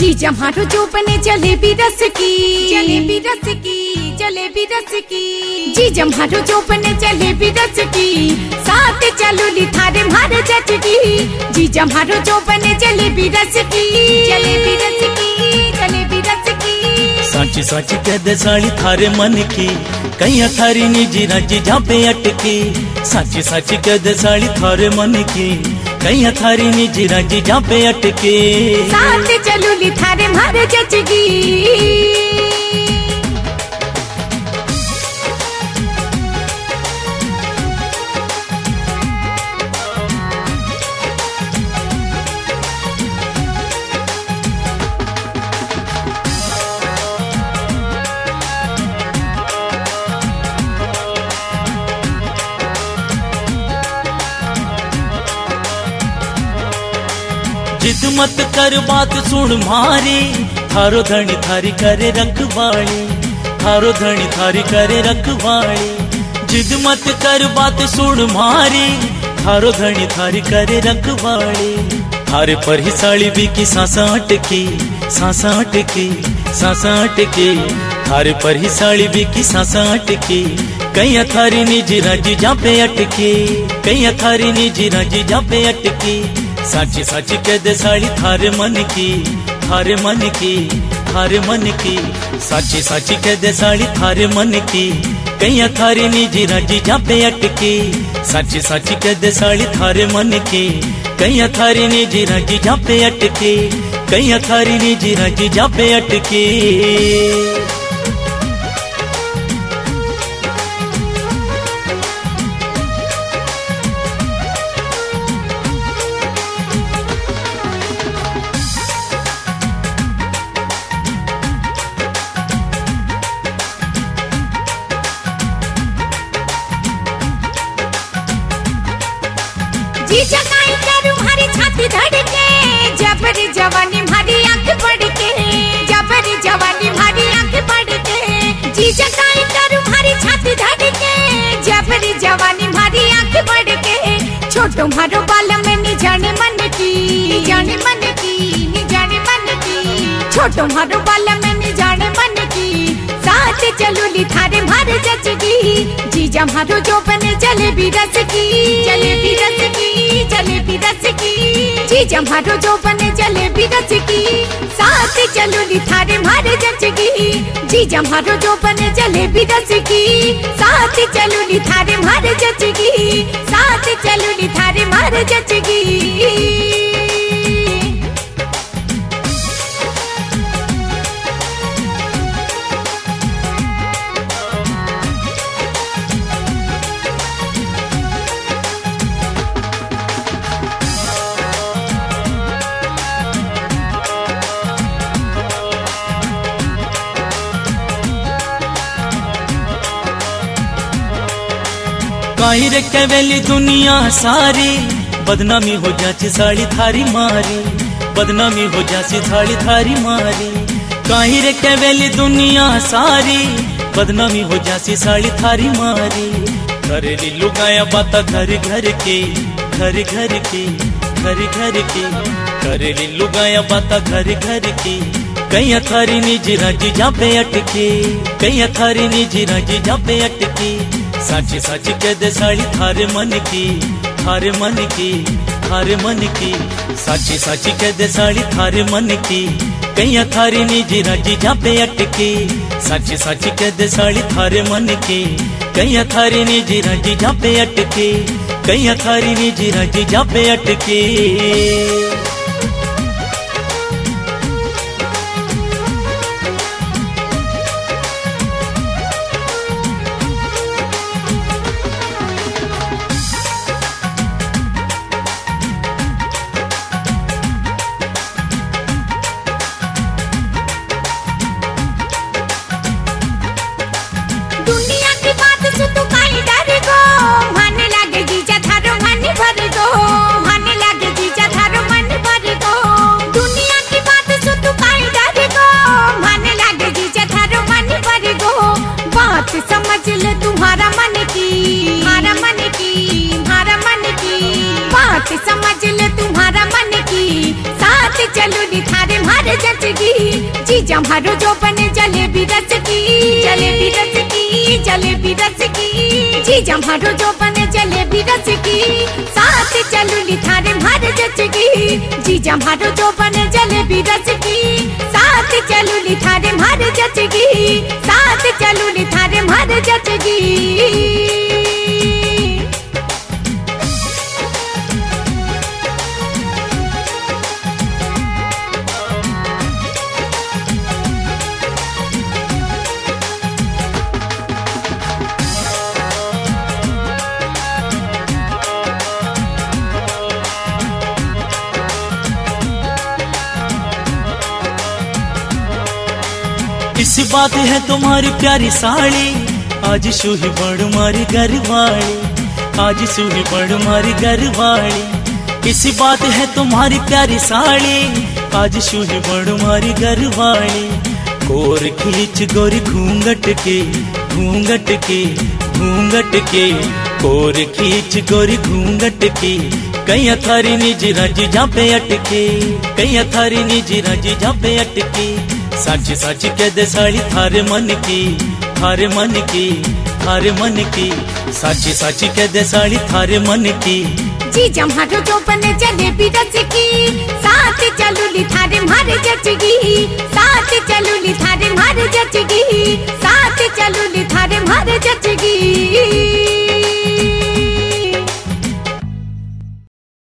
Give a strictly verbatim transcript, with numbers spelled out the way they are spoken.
जीजा मारो जो बने जलेबी रस की, जलेबी रस की, जलेबी रस की। जीजा मारो जो बने जलेबी रस की, साथ चलो ली थारे मारे जचकी। जीजा मारो जो बने जलेबी रस की, जलेबी रस की, जलेबी रस की। साची साची कह दे साली थारे मन की, कहीं थारी निजी राजी झापे अटकी। साची साची कह दे साली थारे मन की, कहीं थारी निजी राजी झापे अटके। साथ चलो ली थारे मारे जचगी। जिद मत कर बात सुन मारी, थारो धनी थारी करे रखवाली, थारो धनी थारी करे रखवाली। जिद मत कर बात सुन मारी, थारो धनी थारी करे रखवाली। थारे पर ही साड़ी भी की सांसा अटकी, सांसा अटकी, सांसा अटकी। थारे पर ही साड़ी भी की सांसा अटकी। कहीं थारी निजी राजी जापे अटकी, कहीं थारी निजी राजी जापे अटकी। साची साची कह दे साली थारे मन की, थारे मन की, थारे मन की। साची साची कह दे साली थारे मन की, कहीं थारी निजी राजी जापे अटकी। साची साची कह दे साली थारे मन की, कहीं थारी निजी राजी जापे अटकी। कहीं थारी निजी राजी जापे अटकी। जीजा काई करूं हरी छाती धड़के, जबरी जवानी भारी आंख पड़के, जबरी जवानी भारी आंख पड़के। जीजा काई करूं हरी छाती धड़के, जबरी जवानी भारी आंख पड़के। छोटो मारो बाल में नी जाने मन की, नी जाने मन की, नी जाने मन की। छोटो मारो बाल में नी जाने मन की। साथ चलो ली थारे मारे जचगी। जीजा मारो जो बने जलेबी रस की, जलेबी रस की, जलेबी रस की। जीजा मारो जो बने जलेबी रस की, साथ चलो ली थारे मारे जचगी। जीजा मारो जो बने जलेबी रस की, साथ चलो ली थारे मारे जचगी। साथ चलो ली थारे मारे जचगी। काई रे केवेली दुनिया सारी, बदनामी हो जाची साड़ी थारी मारी, बदनामी हो जाची थाली थारी मारी। काई रे केवेली दुनिया सारी, बदनामी हो जाची साड़ी थारी मारी। करेली लुगाया बाता घर घर के, घर घर के, घर घर के। करेली लुगाया बाता घर घर के। कहीं थारी निजी राजी जापे अटके, कहीं थारी निजी राजी जापे अटके। साची साची कह दे साली थारे मन की, थारे मन की, थारे मन की। साची साची कह दे साली थारे मन की, कहीं थारी निजी राजी जापे अटकी। साची साची कह दे साली थारे मन की, कहीं थारी निजी राजी जापे अटकी। कहीं थारी निजी राजी जापे अटकी। दुनिया की बात से तू काई डर गो, माने लागे जीजा थारो मन भर गो, माने लागे जीजा थारो मन भर गो। दुनिया की बात से तू काई डर गो, माने लागे जीजा थारो मन भर गो। बात समझ ले तुम्हारा मन की, हमारा मन की, हमारा मन की। बात समझ ले तुम्हारा मन की। साथ चलूली थारे मारे जचगी जीजा मारो जो बने जलेबी रस की जलेबी रस की जलेबी रस की जीजा मारो जो बने जलेबी रस की साथ चलूली थारे मारे जचगी जीजा मारो जो बने जलेबी रस की साथ चलूली थारे मारे जचगी साथ चलूली थारे मारे जचगी। इस बात है तुम्हारी प्यारी साड़ी आज सूही बड़ मारी घर वाली आज सूही बड़ मारी घर वाली इस बात है तुम्हारी प्यारी साड़ी आज सूही बड़ मारी घर वाली कोर खींच गोरी घूंघट के घूंघट के घूंघट के कोर खींच गोरी घूंघट के कहीं थारी निजी राजी जापे अटके कहीं थारी निजी राजी जापे अटके सच सच कह दे साड़ी थारे मन की थारे मन की थारे मन की सच सच कह दे साड़ी थारे मन की जीजा मारो जो बने जलेबी रस की साथ चलूली थारे मारे जचगी साथ चलूली थारे मारे जचगी साथ चलूली थारे मारे जचगी।